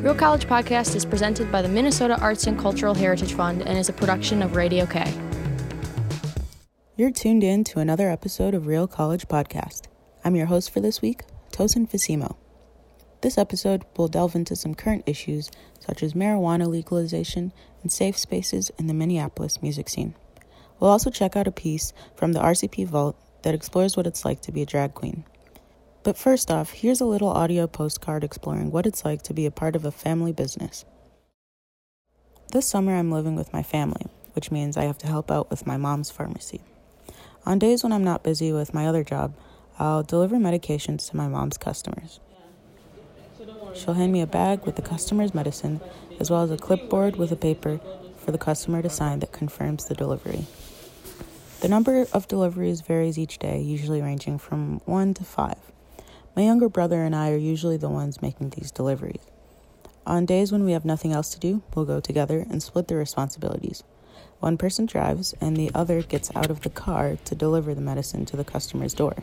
Real College Podcast is presented by the Minnesota Arts and Cultural Heritage Fund and is a production of Radio K. You're tuned in to another episode of Real College Podcast. I'm your host for this week, Tosin Fasimo. This episode will delve into some current issues such as marijuana legalization and safe spaces in the Minneapolis music scene. We'll also check out a piece from the RCP Vault that explores what it's like to be a drag queen. But first off, here's a little audio postcard exploring what it's like to be a part of a family business. This summer I'm living with my family, which means I have to help out with my mom's pharmacy. On days when I'm not busy with my other job, I'll deliver medications to my mom's customers. She'll hand me a bag with the customer's medicine, as well as a clipboard with a paper for the customer to sign that confirms the delivery. The number of deliveries varies each day, usually ranging from 1 to 5. My younger brother and I are usually the ones making these deliveries. On days when we have nothing else to do, we'll go together and split the responsibilities. One person drives, and the other gets out of the car to deliver the medicine to the customer's door.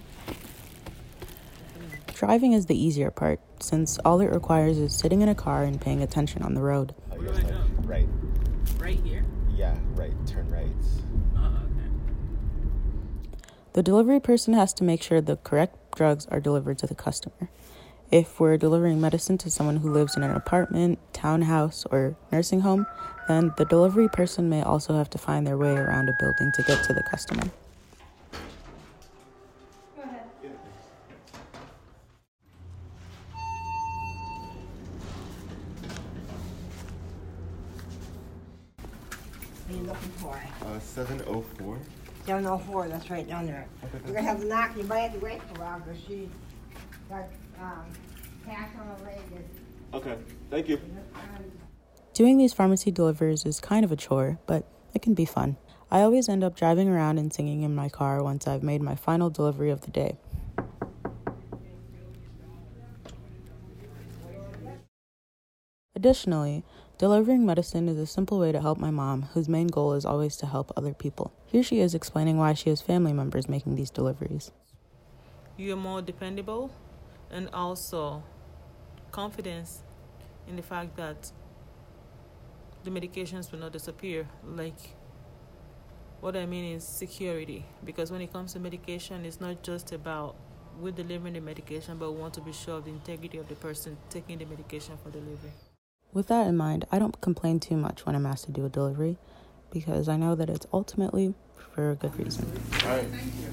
Driving is the easier part, since all it requires is sitting in a car and paying attention on the road. Right. Right here? Yeah, right. Turn right. Okay. The delivery person has to make sure the correct drugs are delivered to the customer. If we're delivering medicine to someone who lives in an apartment, townhouse, or nursing home, then the delivery person may also have to find their way around a building to get to the customer. Go ahead. What are you looking for? 704. 704, that's right down there. You're gonna have to knock, you might have to wait for a while, because she got, cash on the leg. Okay, thank you. Doing these pharmacy deliveries is kind of a chore, but it can be fun. I always end up driving around and singing in my car once I've made my final delivery of the day. Additionally, delivering medicine is a simple way to help my mom, whose main goal is always to help other people. Here she is explaining why she has family members making these deliveries. You're more dependable, and also confidence in the fact that the medications will not disappear. Like, what I mean is security, because when it comes to medication, it's not just about we're delivering the medication, but we want to be sure of the integrity of the person taking the medication for delivery. With that in mind, I don't complain too much when I'm asked to do a delivery, because I know that it's ultimately for a good reason. All right.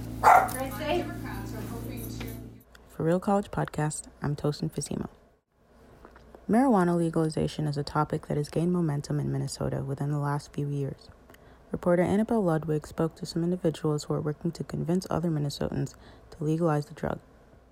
For Real College Podcast, I'm Tosin Fasimo. Marijuana legalization is a topic that has gained momentum in Minnesota within the last few years. Reporter Annabelle Ludwig spoke to some individuals who are working to convince other Minnesotans to legalize the drug.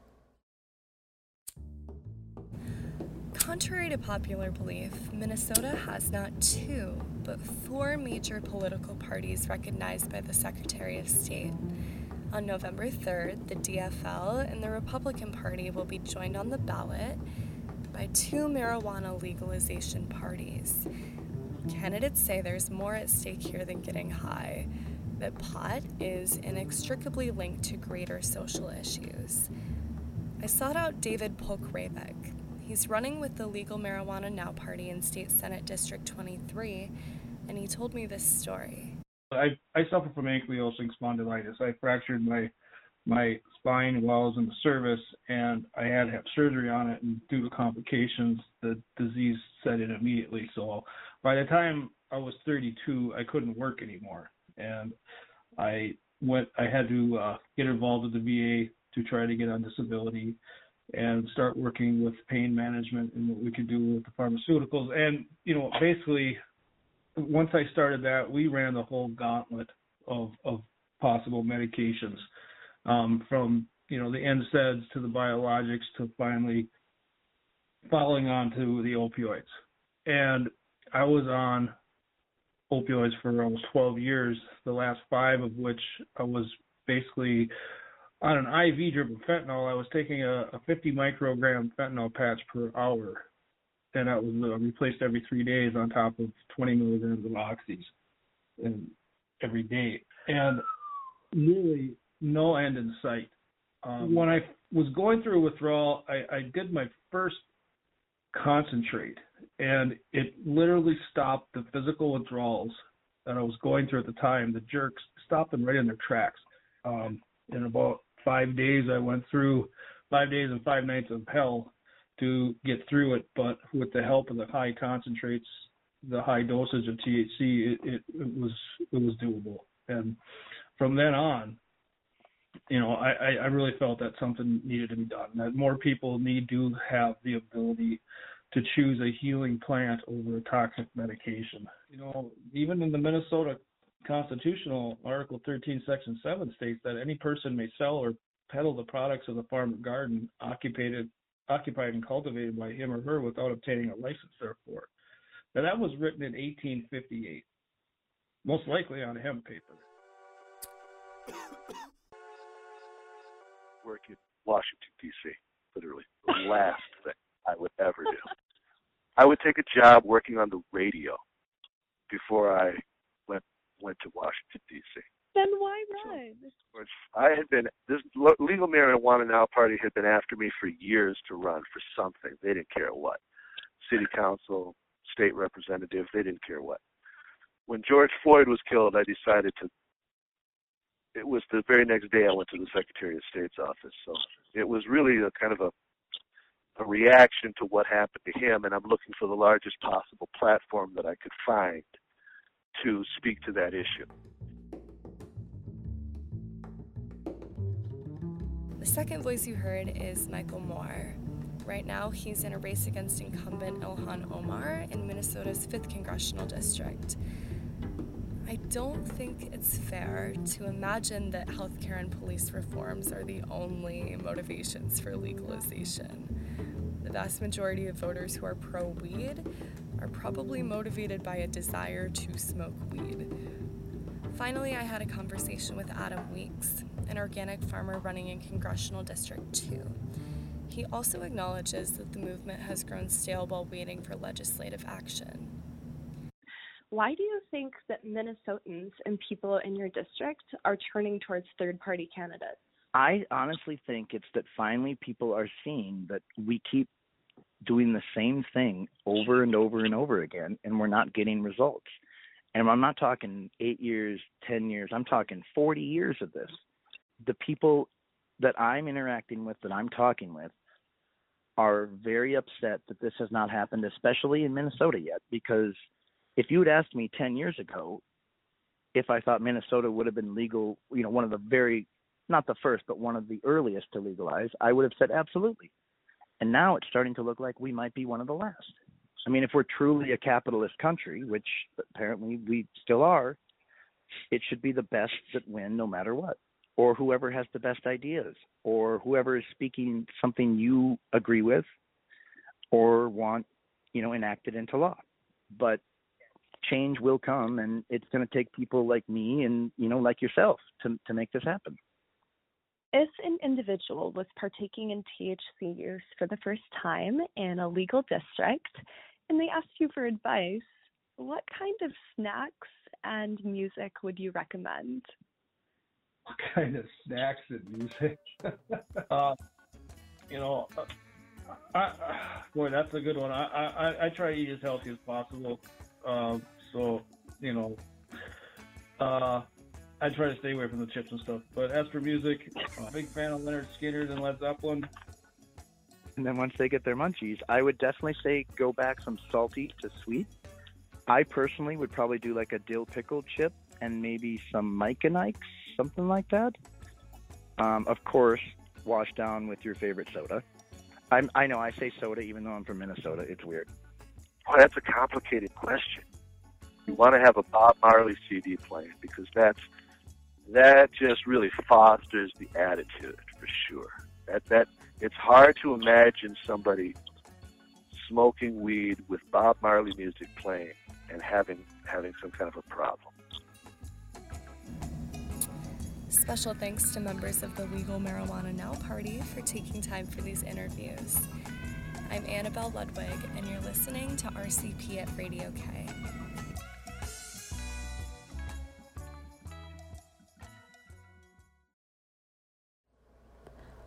Contrary to popular belief, Minnesota has not 2, but 4 major political parties recognized by the Secretary of State. On November 3rd, the DFL and the Republican Party will be joined on the ballot by 2 marijuana legalization parties. Candidates say there's more at stake here than getting high, that pot is inextricably linked to greater social issues. I sought out David Polk-Ravek. He's running with the Legal Marijuana Now party in State Senate District 23, and he told me this story. I suffer from ankylosing spondylitis. I fractured my spine while I was in the service, and I had to have surgery on it, and due to complications, the disease set in immediately. So by the time I was 32, I couldn't work anymore, and I had to get involved with the VA to try to get on disability and start working with pain management and what we could do with the pharmaceuticals. And, basically, once I started that, we ran the whole gauntlet of possible medications, from, the NSAIDs to the biologics to finally following on to the opioids. And I was on opioids for almost 12 years, the last 5 of which I was basically on an IV drip of fentanyl. I was taking a 50 microgram fentanyl patch per hour, and that was replaced every 3 days on top of 20 milligrams of oxys and every day. And really no end in sight. When I was going through withdrawal, I did my first concentrate. And it literally stopped the physical withdrawals that I was going through at the time. The jerks stopped them right in their tracks. In about 5 days, I went through 5 days and 5 nights of hell to get through it. But with the help of the high concentrates, the high dosage of THC, it was doable. And from then on, I really felt that something needed to be done, that more people need to have the ability to choose a healing plant over a toxic medication. Even in the Minnesota Constitutional, Article 13, Section 7 states that any person may sell or peddle the products of the farm or garden occupied and cultivated by him or her without obtaining a license therefor. Now, that was written in 1858, most likely on hemp paper. Work in Washington, D.C., literally. The last thing I would ever do. I would take a job working on the radio before I went to Washington, D.C. Then why run? This Legal Marijuana Now Party had been after me for years to run for something. They didn't care what. City council, state representative, they didn't care what. When George Floyd was killed, I decided to. It was the very next day I went to the Secretary of State's office. So it was really a kind of a reaction to what happened to him, and I'm looking for the largest possible platform that I could find to speak to that issue. The second voice you heard is Michael Moore. Right now, he's in a race against incumbent Ilhan Omar in Minnesota's 5th Congressional District. I don't think it's fair to imagine that healthcare and police reforms are the only motivations for legalization. The vast majority of voters who are pro-weed are probably motivated by a desire to smoke weed. Finally, I had a conversation with Adam Weeks, an organic farmer running in Congressional District 2. He also acknowledges that the movement has grown stale while waiting for legislative action. Why do you think that Minnesotans and people in your district are turning towards third-party candidates? I honestly think it's that finally people are seeing that we keep doing the same thing over and over and over again, and we're not getting results. And I'm not talking 8 years, 10 years. I'm talking 40 years of this. The people that I'm interacting with, that I'm talking with, are very upset that this has not happened, especially in Minnesota yet, because if you had asked me 10 years ago if I thought Minnesota would have been legal, one of the very, not the first, but one of the earliest to legalize, I would have said absolutely. And now it's starting to look like we might be one of the last. I mean, if we're truly a capitalist country, which apparently we still are, it should be the best that win no matter what, or whoever has the best ideas, or whoever is speaking something you agree with or want, enacted into law. But change will come, and it's going to take people like me and, like yourself to make this happen. If an individual was partaking in THC use for the first time in a legal district and they asked you for advice, what kind of snacks and music would you recommend? What kind of snacks and music? Boy, that's a good one. I try to eat as healthy as possible. I try to stay away from the chips and stuff. But as for music, I'm a big fan of Leonard Skinner and Led Zeppelin. And then once they get their munchies, I would definitely say go back some salty to sweet. I personally would probably do like a dill pickle chip and maybe some Mike and Ike's, something like that. Of course, wash down with your favorite soda. I know I say soda even though I'm from Minnesota. It's weird. Oh, that's a complicated question. You want to have a Bob Marley CD playing because that just really fosters the attitude for sure. That it's hard to imagine somebody smoking weed with Bob Marley music playing and having some kind of a problem. Special thanks to members of the Legal Marijuana Now Party for taking time for these interviews. I'm Annabelle Ludwig, and you're listening to RCP at Radio K.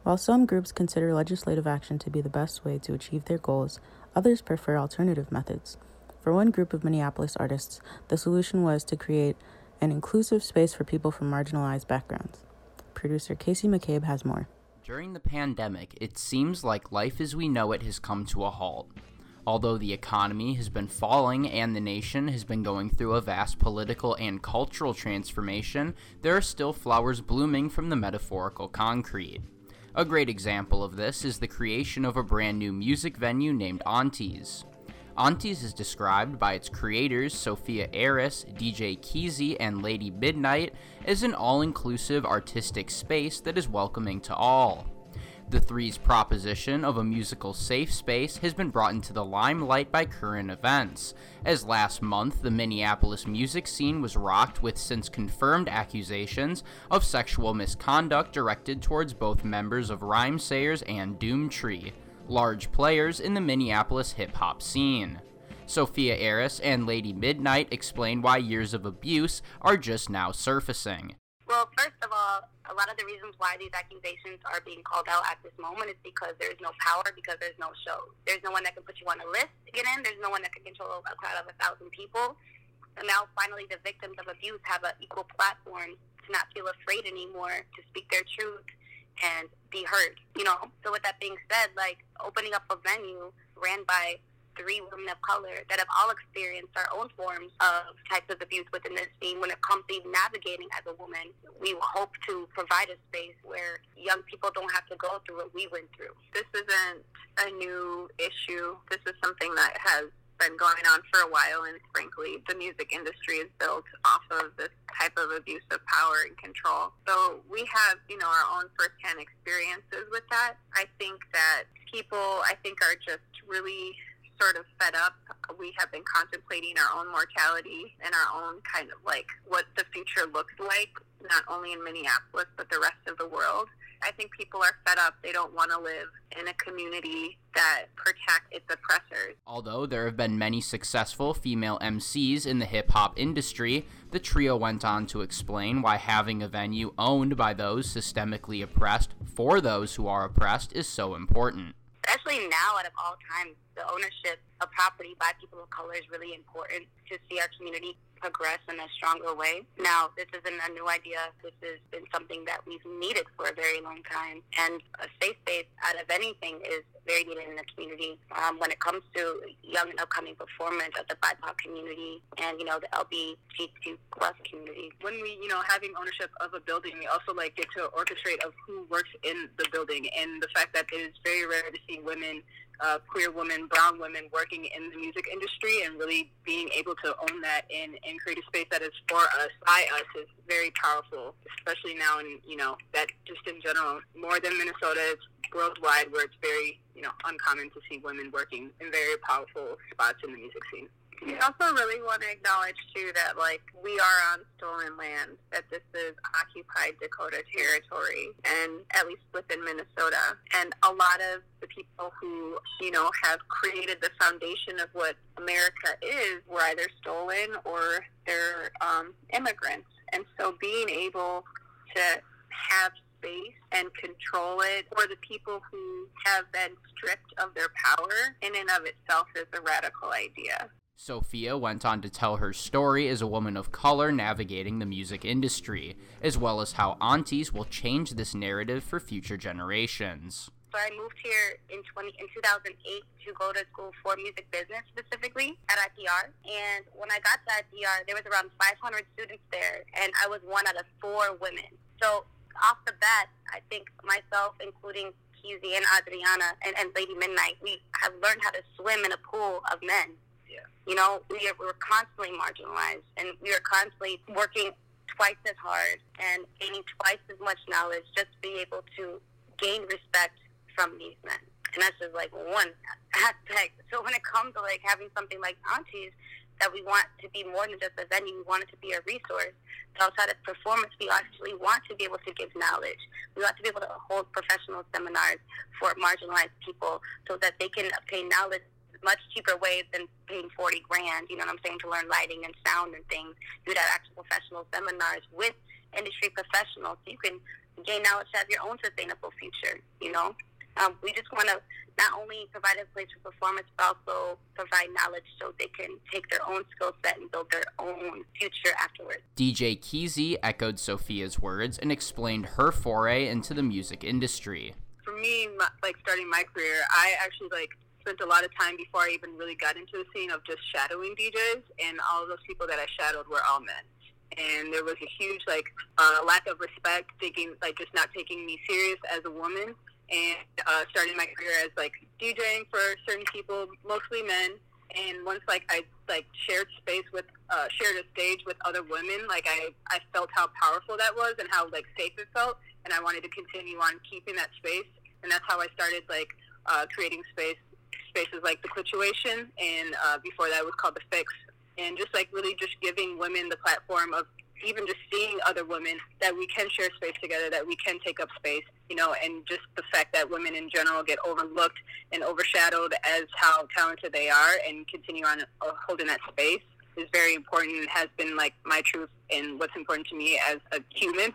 While some groups consider legislative action to be the best way to achieve their goals, others prefer alternative methods. For one group of Minneapolis artists, the solution was to create an inclusive space for people from marginalized backgrounds. Producer Casey McCabe has more. During the pandemic, it seems like life as we know it has come to a halt. Although the economy has been falling and the nation has been going through a vast political and cultural transformation, there are still flowers blooming from the metaphorical concrete. A great example of this is the creation of a brand new music venue named Aunties. Aunties is described by its creators, Sophia Aris, DJ Keezy, and Lady Midnight, as an all-inclusive artistic space that is welcoming to all. The Three's proposition of a musical safe space has been brought into the limelight by current events, as last month the Minneapolis music scene was rocked with since-confirmed accusations of sexual misconduct directed towards both members of Rhymesayers and Doomtree, large players in the Minneapolis hip-hop scene. Sophia Aris and Lady Midnight explain why years of abuse are just now surfacing. Well, first of all, a lot of the reasons why these accusations are being called out at this moment is because there's no power, because there's no show. There's no one that can put you on a list to get in. There's no one that can control a crowd of 1,000 people. And now, finally, the victims of abuse have an equal platform to not feel afraid anymore to speak their truth and be heard, So with that being said, opening up a venue ran by 3 women of color that have all experienced our own forms of types of abuse within this scene. When it comes to navigating as a woman, we hope to provide a space where young people don't have to go through what we went through. This isn't a new issue. This is something that has been going on for a while, and frankly, the music industry is built off of this type of abuse of power and control. So we have, our own firsthand experiences with that. I think that people, are just really sort of fed up. We have been contemplating our own mortality and our own kind of what the future looks like, not only in Minneapolis, but the rest of the world. I think people are fed up. They don't want to live in a community that protects its oppressors. Although there have been many successful female MCs in the hip-hop industry, the trio went on to explain why having a venue owned by those systemically oppressed for those who are oppressed is so important. Especially now, out of all times, the ownership of property by people of color is really important to see our community progress in a stronger way. Now, this isn't a new idea. This has been something that we've needed for a very long time. And a safe space out of anything is very needed in the community. When it comes to young and upcoming performance of the BIPOC community and, the LGBTQ plus community. When we, having ownership of a building, we also get to orchestrate of who works in the building, and the fact that it is very rare to see women, queer women, brown women working in the music industry, and really being able to own that and create a space that is for us, by us, is very powerful, especially now in, that just in general, more than Minnesota, it's worldwide where it's very, uncommon to see women working in very powerful spots in the music scene. We also really want to acknowledge, too, that, we are on stolen land, that this is occupied Dakota territory, and at least within Minnesota. And a lot of the people who, have created the foundation of what America is were either stolen or they're immigrants. And so being able to have space and control it for the people who have been stripped of their power in and of itself is a radical idea. Sophia went on to tell her story as a woman of color navigating the music industry, as well as how Aunties will change this narrative for future generations. So I moved here in 2008 to go to school for music business, specifically at IPR. And when I got to IPR, there was around 500 students there, and I was one out of 4 women. So off the bat, I think myself, including Keezy and Adriana and Lady Midnight, we have learned how to swim in a pool of men. We were constantly marginalized, and we were constantly working twice as hard and gaining twice as much knowledge just to be able to gain respect from these men. And that's just one aspect. So when it comes to having something like Aunties, that we want to be more than just a venue, we want it to be a resource. So outside of performance, we actually want to be able to give knowledge. We want to be able to hold professional seminars for marginalized people so that they can obtain knowledge much cheaper ways than paying $40,000, to learn lighting and sound and things. Do that actual professional seminars with industry professionals so you can gain knowledge to have your own sustainable future, you know? We just want to not only provide a place for performance, but also provide knowledge so they can take their own skill set and build their own future afterwards. DJ Keezy echoed Sophia's words and explained her foray into the music industry. For me, like starting my career, I actually spent a lot of time before I even really got into the scene of just shadowing DJs, and all of those people that I shadowed were all men. And there was a huge lack of respect, just not taking me serious as a woman. And starting my career as DJing for certain people, mostly men. And once I shared space with shared a stage with other women, I felt how powerful that was and how safe it felt, and I wanted to continue on keeping that space. And that's how I started creating spaces like The Clituation, and before that it was called The Fix, and just really just giving women the platform of even just seeing other women, that we can share space together, that we can take up space, you know, and just the fact that women in general get overlooked and overshadowed as how talented they are, and continue on holding that space is very important, and has been my truth and what's important to me as a human.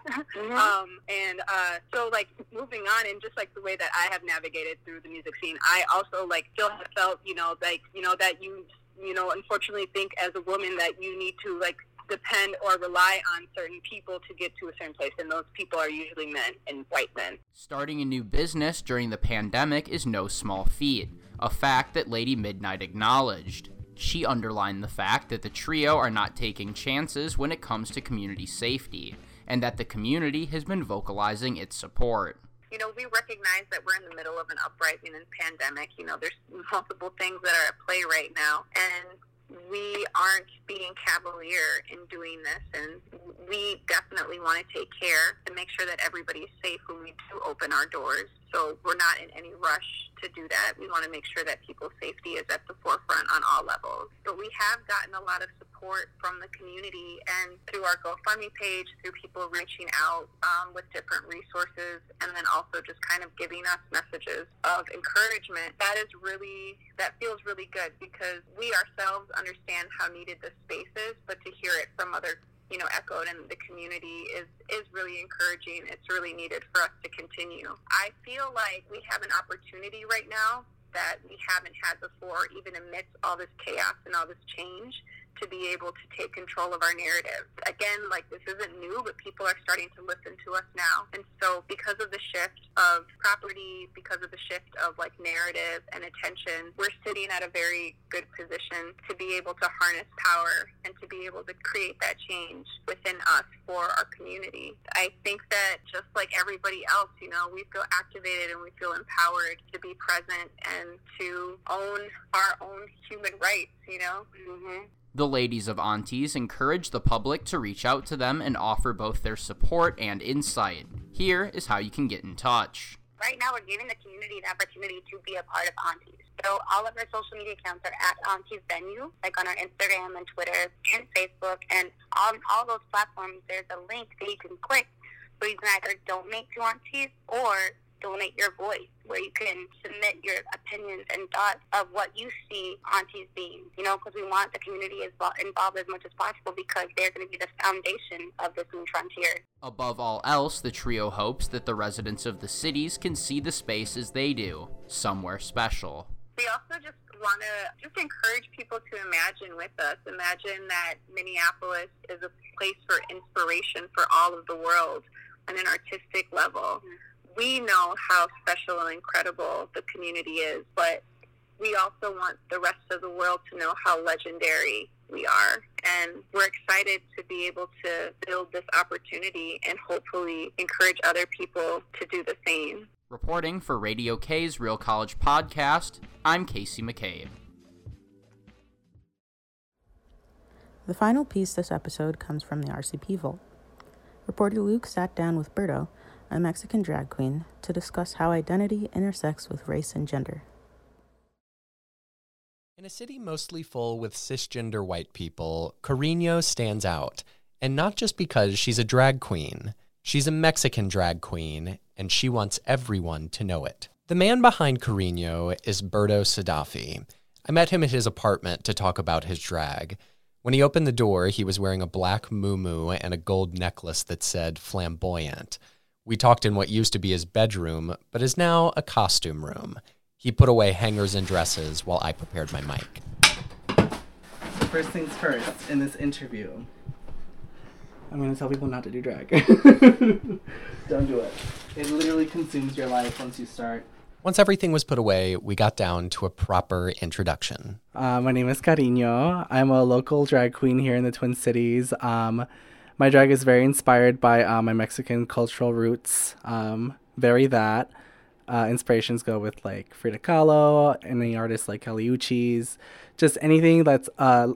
So moving on, and just the way that I have navigated through the music scene, I also still have felt, that you unfortunately think as a woman that you need to depend or rely on certain people to get to a certain place, and those people are usually men and white men. Starting a new business during the pandemic is no small feat, a fact that Lady Midnight acknowledged. She underlined the fact that the trio are not taking chances when it comes to community safety, and that the community has been vocalizing its support. You know, we recognize that we're in the middle of an uprising and pandemic. You know, there's multiple things that are at play right now, and we aren't being cavalier in doing this, and we definitely want to take care to make sure that everybody is safe when we do open our doors. So we're not in any rush to do that. We want to make sure that people's safety is at the forefront on all levels. But we have gotten a lot of support from the community, and through our GoFundMe page, through people reaching out with different resources, and then also just kind of giving us messages of encouragement. That feels really good, because we ourselves understand how needed this space is, but to hear it from other echoed in the community is really encouraging. It's really needed for us to continue. I feel like we have an opportunity right now that we haven't had before, even amidst all this chaos and all this change, to be able to take control of our narrative. Again, this isn't new, but people are starting to listen to us now. And so because of the shift of property, because of the shift of narrative and attention, we're sitting at a very good position to be able to harness power and to be able to create that change within us for our community. I think that just like everybody else, we feel activated and we feel empowered to be present and to own our own human rights, The ladies of Aunties encourage the public to reach out to them and offer both their support and insight. Here is how you can get in touch. Right now, we're giving the community the opportunity to be a part of Aunties. So all of our social media accounts are at Aunties Venue, on our Instagram and Twitter and Facebook. And on all those platforms, there's a link that you can click where you can either donate to Aunties or donate your voice, where you can submit your opinions and thoughts of what you see Aunties being, because we want the community involved as much as possible, because they're going to be the foundation of this new frontier. Above all else, the trio hopes that the residents of the cities can see the space as they do, somewhere special. We also just want to encourage people to imagine with us. Imagine that Minneapolis is a place for inspiration for all of the world on an artistic level. We know how special and incredible the community is, but we also want the rest of the world to know how legendary we are. And we're excited to be able to build this opportunity and hopefully encourage other people to do the same. Reporting for Radio K's Real College Podcast, I'm Casey McCabe. The final piece this episode comes from the RCP Vault. Reporter Luke sat down with Berto, a Mexican drag queen, to discuss how identity intersects with race and gender. In a city mostly full with cisgender white people, Carino stands out. And not just because she's a drag queen. She's a Mexican drag queen, and she wants everyone to know it. The man behind Carino is Berto Sadafi. I met him at his apartment to talk about his drag. When he opened the door, he was wearing a black muumuu and a gold necklace that said flamboyant. We talked in what used to be his bedroom, but is now a costume room. He put away hangers and dresses while I prepared my mic. So first things first, in this interview, I'm going to tell people not to do drag. Don't do it. It literally consumes your life once you start. Once everything was put away, we got down to a proper introduction. My name is Cariño. I'm a local drag queen here in the Twin Cities. My drag is very inspired by my Mexican cultural roots. Very that. Inspirations go with like Frida Kahlo, any artists like Kelly Uchis. Just anything that's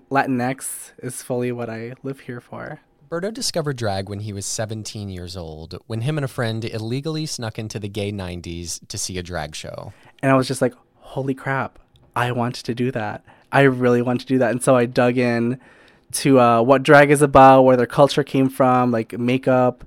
Latinx is fully what I live here for. Berto discovered drag when he was 17 years old, when him and a friend illegally snuck into the gay 90s to see a drag show. And I was just like, holy crap, I want to do that. I really want to do that. And so I dug in to what drag is about, where their culture came from, like makeup,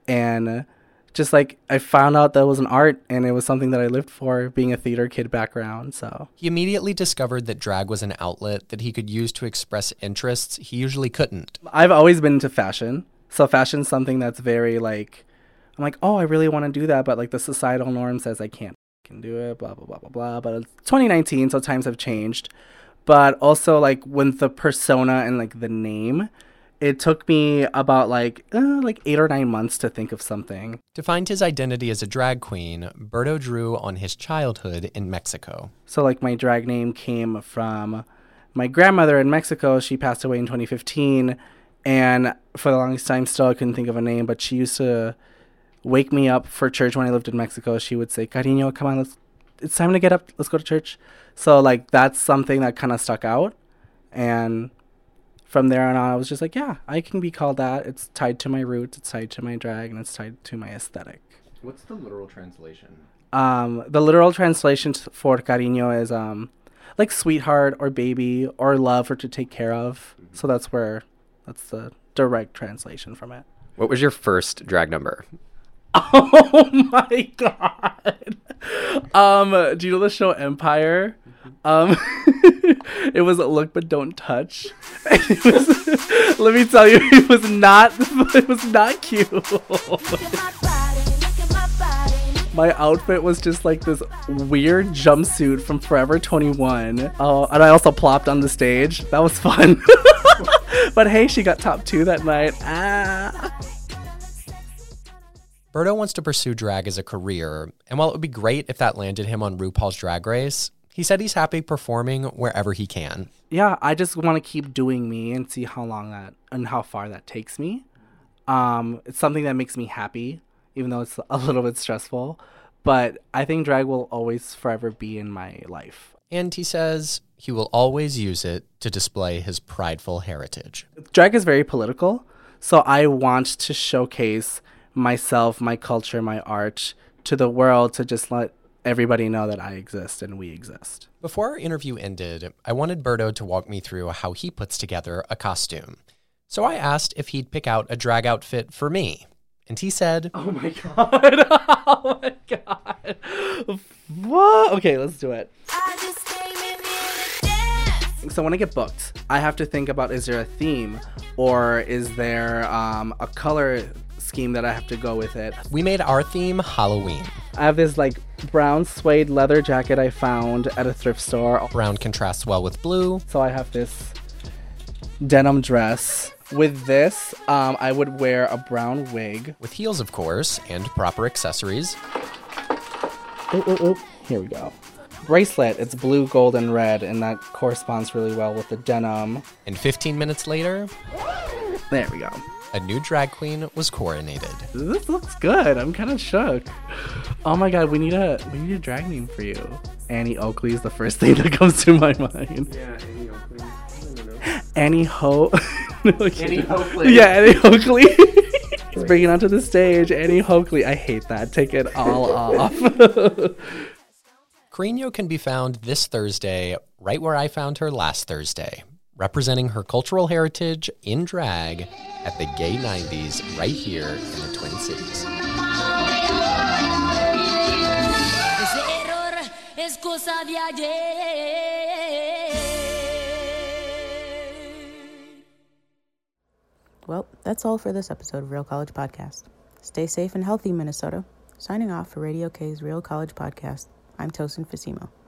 and just like I found out that it was an art and it was something that I lived for, being a theater kid background. So he immediately discovered that drag was an outlet that he could use to express interests he usually couldn't. I've always been into fashion. So fashion's something that's very like, I'm like, oh, I really want to do that, but like the societal norm says I can't can do it, blah, blah, blah, blah, blah. But it's 2019, so times have changed. But also like when the persona and like the name, it took me about like 8 or 9 months to think of something. To find his identity as a drag queen, Berto drew on his childhood in Mexico. So like my drag name came from my grandmother in Mexico. She passed away in 2015. And for the longest time still I couldn't think of a name, but she used to wake me up for church when I lived in Mexico. She would say, Cariño, come on, it's time to get up. Let's go to church. So like that's something that kind of stuck out. And from there on I was just like, yeah, I can be called that. It's tied to my roots, it's tied to my drag, and it's tied to my aesthetic. What's the literal translation? The literal translation for cariño is like sweetheart or baby or love or to take care of. Mm-hmm. So that's the direct translation from it. What was your first drag number? Oh my god. Do you know the show Empire? It was Look But Don't Touch. Let me tell you, it was not cute. My outfit was just like this weird jumpsuit from Forever 21. Oh, and I also plopped on the stage. That was fun. But hey, she got top 2 that night. Berto wants to pursue drag as a career, and while it would be great if that landed him on RuPaul's Drag Race, he said he's happy performing wherever he can. Yeah, I just want to keep doing me and see how long that and how far that takes me. It's something that makes me happy, even though it's a little bit stressful. But I think drag will always forever be in my life. And he says he will always use it to display his prideful heritage. Drag is very political, so I want to showcase myself, my culture, my art to the world to just let everybody know that I exist and we exist. Before our interview ended, I wanted Berto to walk me through how he puts together a costume. So I asked if he'd pick out a drag outfit for me. And he said, oh my god. Oh my god. What? Okay, let's do it. So when I get booked, I have to think about, is there a theme or is there a color scheme that I have to go with it? We made our theme Halloween. I have this like brown suede leather jacket I found at a thrift store. Brown contrasts well with blue. So I have this denim dress. With this, I would wear a brown wig. With heels, of course, and proper accessories. Here we go. Bracelet, it's blue, gold, and red, and that corresponds really well with the denim. And 15 minutes later, there we go. A new drag queen was coronated. This looks good. I'm kind of shook. Oh my god, we need a drag name for you. Annie Oakley is the first thing that comes to my mind. Yeah, Annie Oakley. I don't know. Annie Ho. Annie Oakley. Yeah, Annie Oakley. Let's bring it onto the stage. Annie Oakley. I hate that. Take it all off. Cariño can be found this Thursday, right where I found her last Thursday, representing her cultural heritage in drag at the Gay 90s right here in the Twin Cities. Well, that's all for this episode of Real College Podcast. Stay safe and healthy, Minnesota. Signing off for Radio K's Real College Podcast, I'm Tosin Fasimo.